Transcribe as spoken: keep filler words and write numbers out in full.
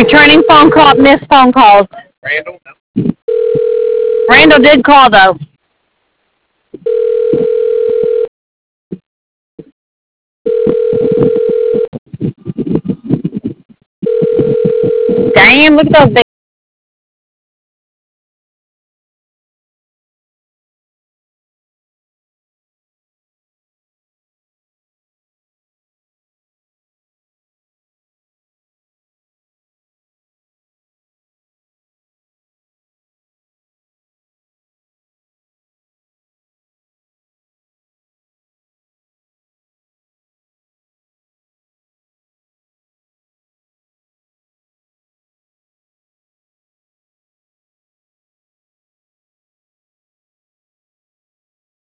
Returning phone call, missed phone calls. Randall? Randall did call, though. Damn, look at those